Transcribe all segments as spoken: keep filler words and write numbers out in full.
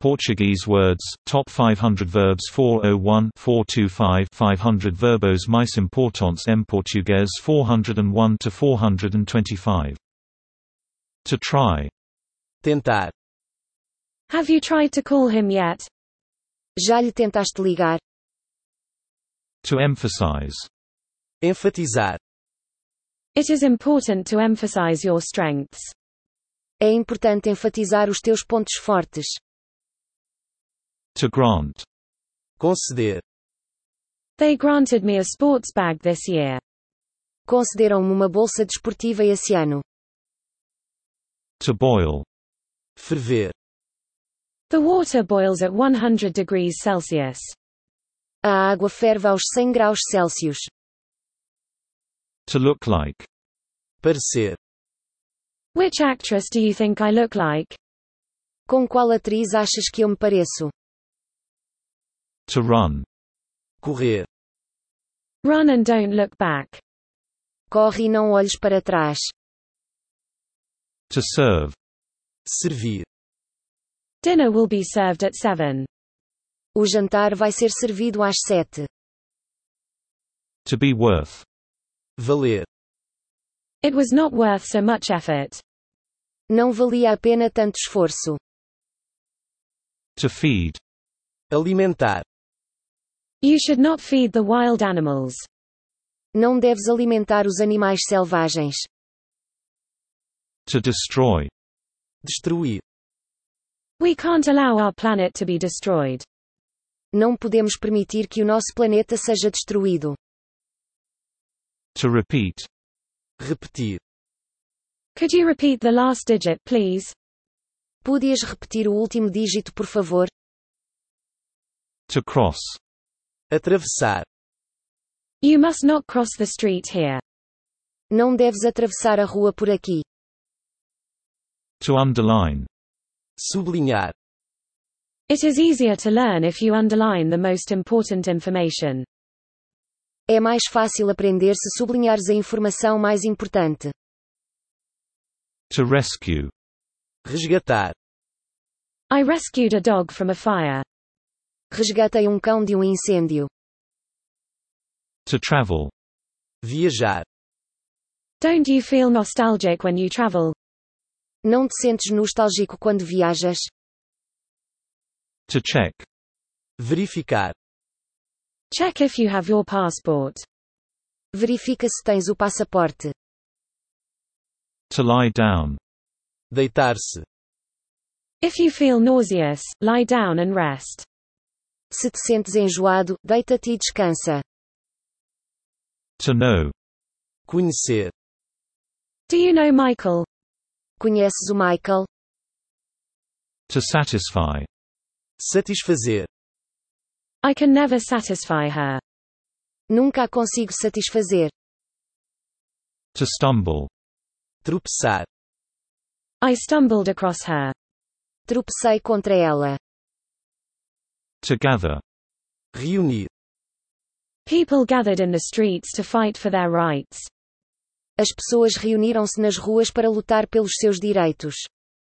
Portuguese words, top five hundred verbs four oh one, four twenty-five, five hundred verbos mais importantes em português four oh one to four twenty-five. To try. Tentar. Have you tried to call him yet? Já lhe tentaste ligar? To emphasize. Enfatizar. It is important to emphasize your strengths. É importante enfatizar os teus pontos fortes. To grant. Conceder. They granted me a sports bag this year. Concederam-me uma bolsa desportiva esse ano. To boil. Ferver. The water boils at one hundred degrees Celsius. A água ferve aos cem graus Celsius. To look like. Parecer. Which actress do you think I look like? Com qual atriz achas que eu me pareço? To run. Correr. Run and don't look back. Corre e não olhes para trás. To serve. Servir. Dinner will be served at seven. O jantar vai ser servido às sete. To be worth. Valer. It was not worth so much effort. Não valia a pena tanto esforço. To feed. Alimentar. You should not feed the wild animals. Não deves alimentar os animais selvagens. To destroy. Destruir. We can't allow our planet to be destroyed. Não podemos permitir que o nosso planeta seja destruído. To repeat. Repetir. Could you repeat the last digit, please? Podias repetir o último dígito, por favor? To cross. Atravessar. You must not cross the street here. Não deves atravessar a rua por aqui. To underline. Sublinhar. It is easier to learn if you underline the most important information. É mais fácil aprender se sublinhares a informação mais importante. To rescue. Resgatar. I rescued a dog from a fire. Resgatei um cão de um incêndio. To travel. Viajar. Don't you feel nostalgic when you travel? Não te sentes nostálgico quando viajas? To check. Verificar. Check if you have your passport. Verifica se tens o passaporte. To lie down. Deitar-se. If you feel nauseous, lie down and rest. Se te sentes enjoado, deita-te e descansa. To know. Conhecer. Do you know Michael? Conheces o Michael? To satisfy. Satisfazer. I can never satisfy her. Nunca a consigo satisfazer. To stumble. Tropeçar. I stumbled across her. Tropecei contra ela. To gather. Reunir. People gathered in the streets to fight for their rights. As pessoas reuniram-se nas ruas para lutar pelos seus direitos.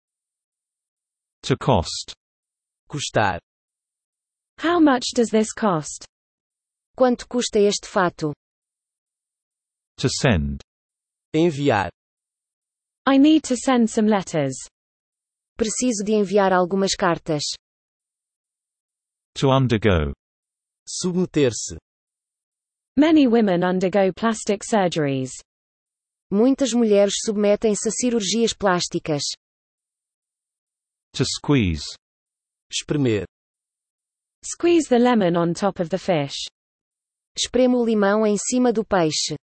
To cost. Custar. How much does this cost? Quanto custa este fato? To send. Enviar. I need to send some letters. Preciso de enviar algumas cartas. To undergo. Submeter-se. Many women undergo plastic surgeries. Muitas mulheres submetem-se a cirurgias plásticas. To squeeze. Espremer. Squeeze the lemon on top of the fish. Espreme o limão em cima do peixe.